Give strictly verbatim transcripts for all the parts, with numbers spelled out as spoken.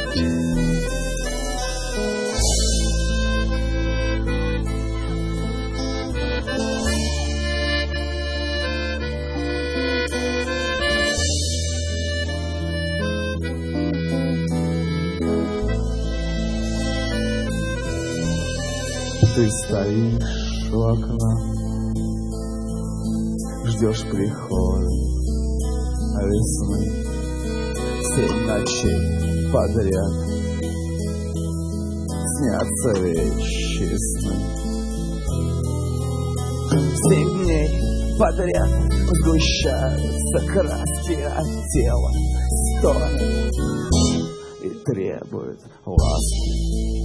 Ты стоишь у окна, ждешь прихода весны. Семь ночей подряд снятся вещи сны. Семь дней подряд сгущаются краски от тела, стонет и требует ласки.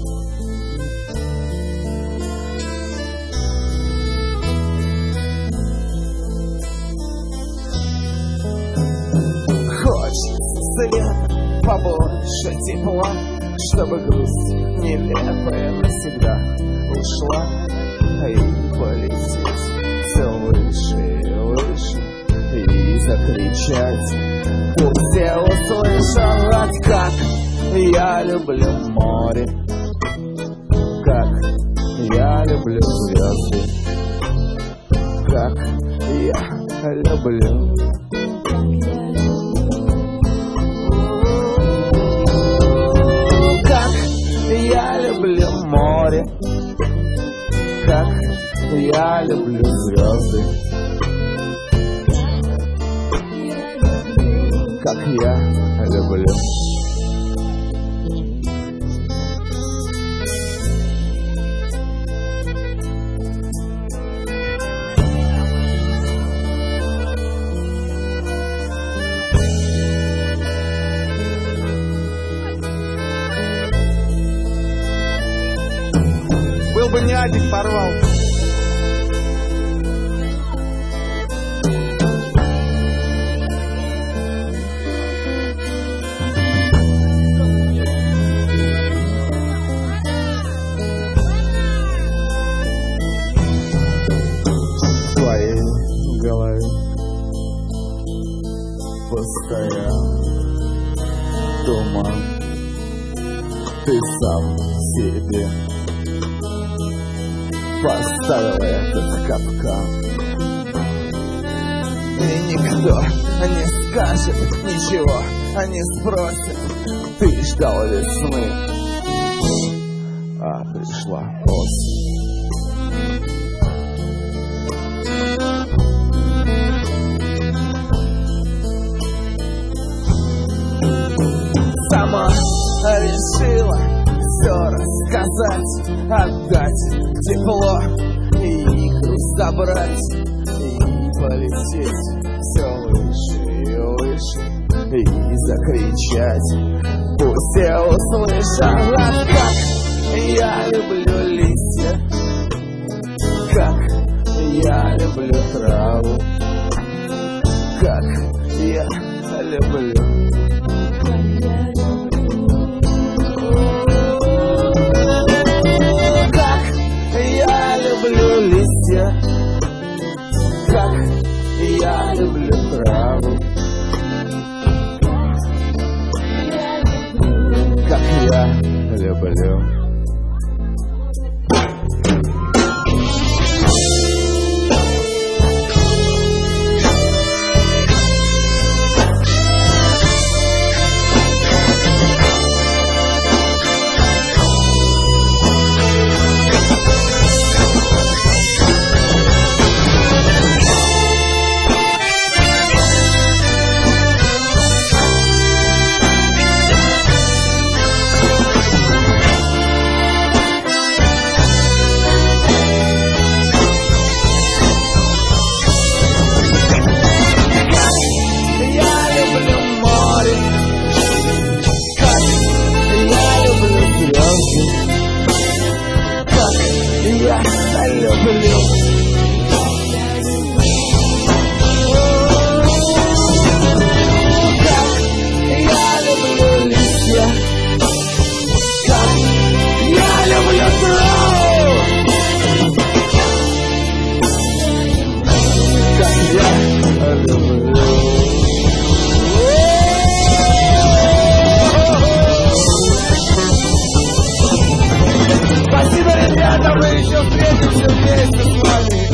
Свет, побольше тепла, чтобы грусть нелепая навсегда ушла и полететь все выше и выше и закричать. Пусть все услышат, как я люблю море, как я люблю звезды, как я люблю. Я люблю море, как я люблю звезды, как я люблю. Был бы не один, порвал. В твоей голове постоянно туман. Ты сам себе поставил этот капкан, и никто не скажет ничего, не спросит. Ты ждал весны, а пришла осень. Сама решила все рассказать, отдать тепло и грусть забрать, и полететь все выше и выше и закричать. Пусть все услышат, как я люблю листья, как я люблю траву, как я люблю. Люблю листья, как я люблю траву, как я люблю. вместе с вами.